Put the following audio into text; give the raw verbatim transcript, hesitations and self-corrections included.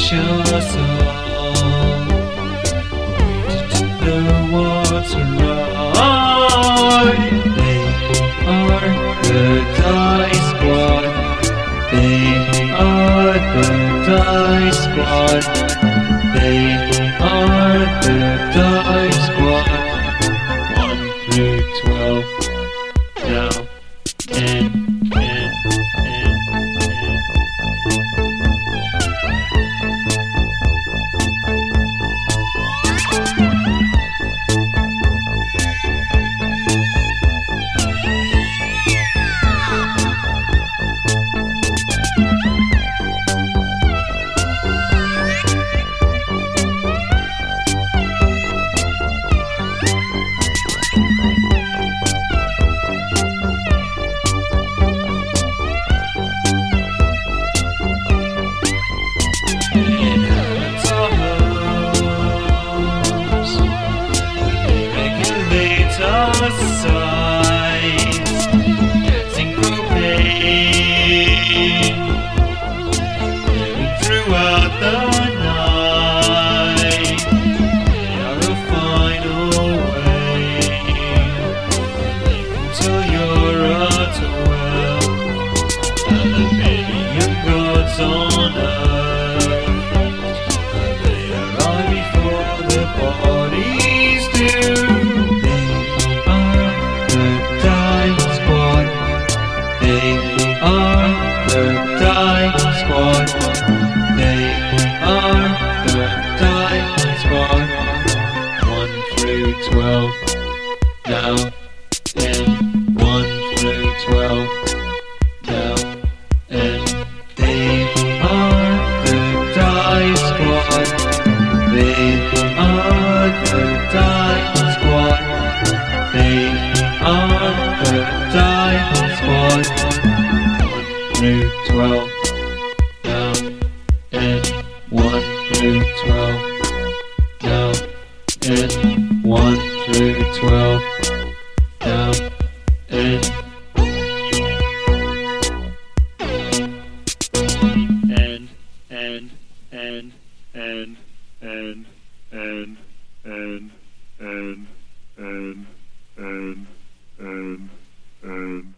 us all. The what's right. They are the Dice Squad. They are the Dice Squad. They are the Dice Squad. One through twelve. Now and and and sides, getting propane, living throughout the night. They are a final way, until you're at twelve, and the billion gods on earth. They arrive before the bodies do. They are the Dice Squad. They are the Dice Squad. One through twelve. Now and one through twelve. Now and they are the Dice Squad. They are the Dice Squad. They are the Dice Squad. Through twelve, down and one through twelve, down and one through twelve, down and and and and and and and and and and and and and